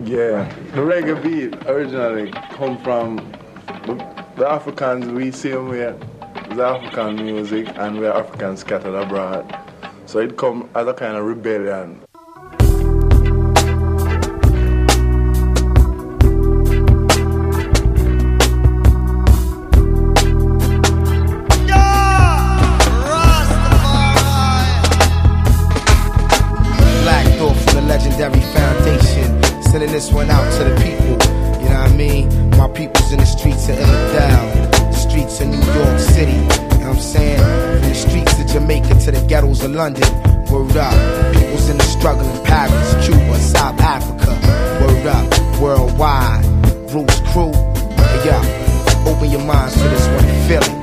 Yeah, the reggae beat originally come from the Africans. We see them here, the African music, and we're Africans scattered abroad. So it come as a kind of rebellion. Black Thought from the legendary foundation, sending this one out to the people. You know what I mean? My people's in the streets of Illidale, the streets of New York City. You know what I'm saying? From the streets of Jamaica to the ghettos of London. Word up. People's in the struggle in Paris, Cuba, South Africa. Word up. Worldwide. Roots Crew. Hey, yo. Open your minds to this one and feel it.